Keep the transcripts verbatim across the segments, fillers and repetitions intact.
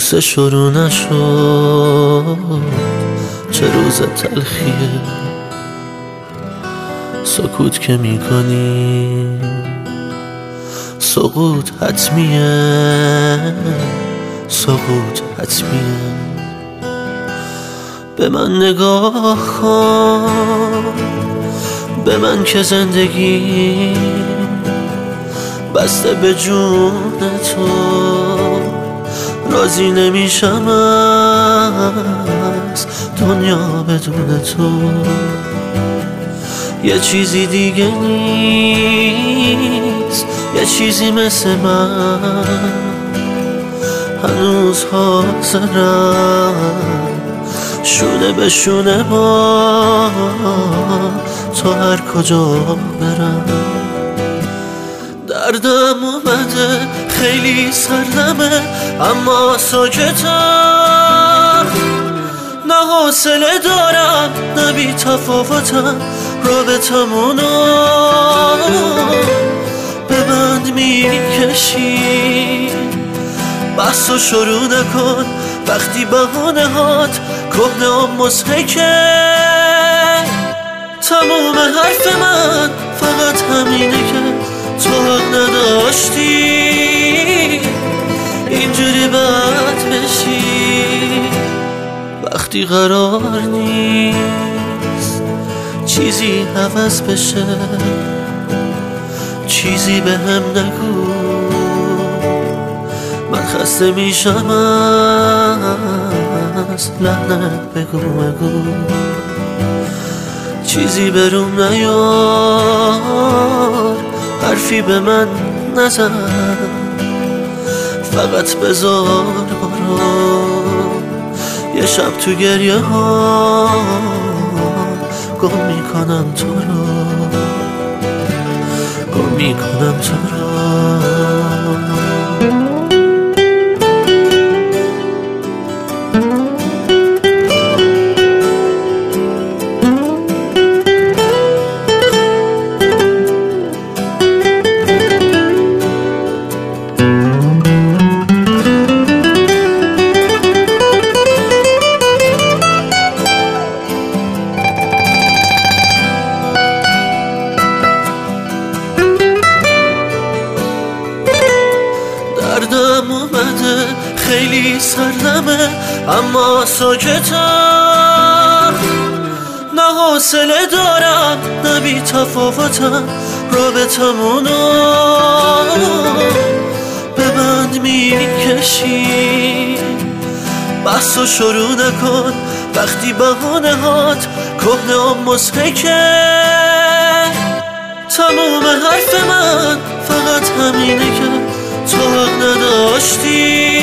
قصه شروع نشد، چه روز تلخیه. سکوت که میکنی سقوط حتمیه، سقوط حتمیه. به من نگاه کن، به من که زندگی بسته به جون تو، راضی نمیشم از دنیا بدون تو. یه چیزی دیگه نیست، یه چیزی مثل من هنوز حاضرم شونه به شونه با تو هر کجا برم. دردم اومده خیلی سردمه اما ساکتم، نه حوصله دارم نه بی تفاوتم، رابطمونو به بند میکشی. بحث و شروع نکن وقتی بهانه هات کهنه و مضحکه. تموم حرف من فقط همینه که تو حق نداشتی اینجوری بد بشی. وقتی قرار نیست چیزی عوض بشه، چیزی به هم نگو، من خسته میشم از لعنت بگو بگو. چیزی بروم نیار، حرفی به من نزن، فقط بذار برام یه شب تو گریه ها گم میکنم تو رو، گم میکنم تو رو. دردم اومده خیلی سردمه اما ساکتم، نه حوصله دارم نه بی تفاوتم، رابطمونو به بند میکشی. بحث و شروع نکن وقتی بهانه هات کهنه و مضحکه. تموم حرف من فقط همینه که تو حق نداشتی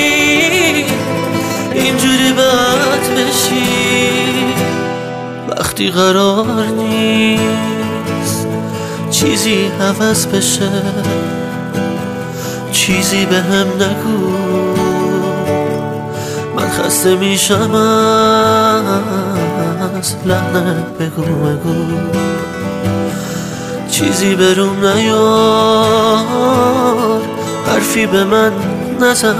اینجوری بد بشی. وقتی قرار نیست چیزی عوض بشه، چیزی به هم نگو، من خسته میشم از لعنت بگو بگو. چیزی بروم نیار، حرفی به من نزن،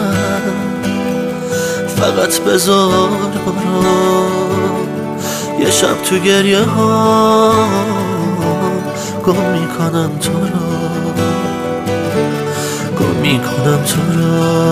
فقط بذار برام یه شب تو گریه ها گم میکنم تو رو، گم میکنم تو رو.